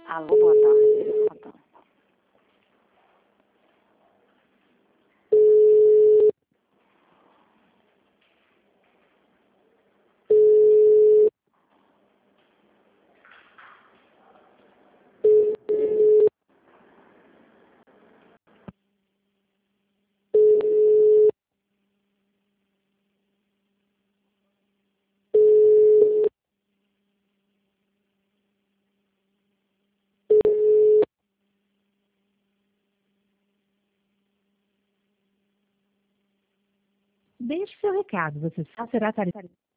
Alô, boa tarde. Boa tarde. Deixe seu recado, você só será tarifado.